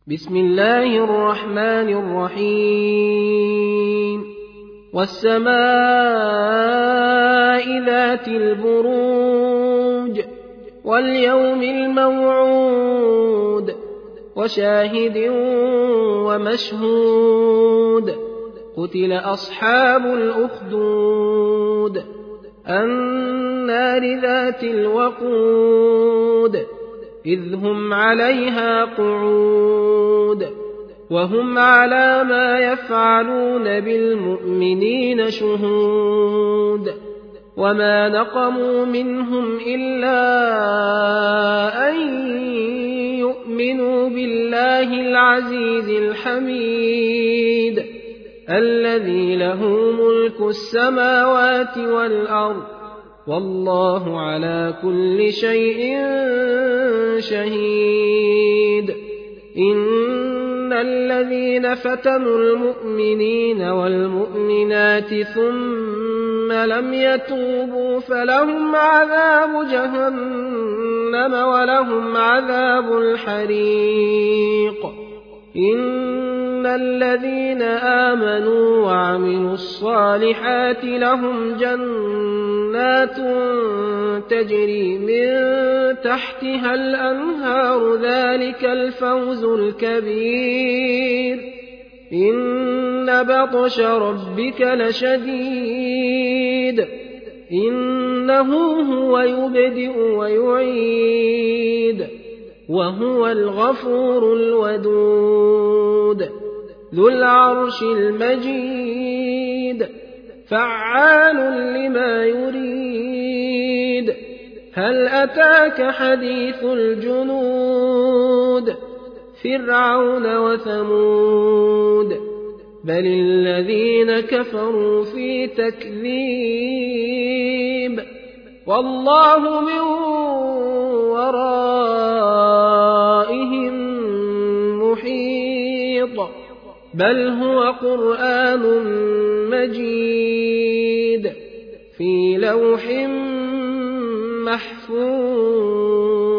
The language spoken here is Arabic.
بسم الله الرحمن الرحيم والسماء ذات البروج واليوم الموعود وشاهد ومشهود قتل أصحاب الأخدود النار ذات الوقود إذ هم عليها قعود وهم على ما يفعلون بالمؤمنين شهود وما نقموا منهم إلا أن يؤمنوا بالله العزيز الحميد الذي له ملك السماوات والأرض والله على كل شيء شهيد إن الذين فتنوا المؤمنين والمؤمنات ثم لم يتوبوا فلهم عذاب جهنم ولهم عذاب الحريق إن الذين آمنوا وعملوا الصالحات لهم جنات تجري من تحتها الأنهار ذلك الفوز الكبير إن بطش ربك لشديد إنه هو يبدئ ويعيد وهو الغفور الودود ذو العرش المجيد فعال لما يريد هل أتاك حديث الجنود فرعون وثمود بل الذين كفروا في تكذيب والله من ورائهم محيط بل هو قرآن مجيد في لوح محفوظ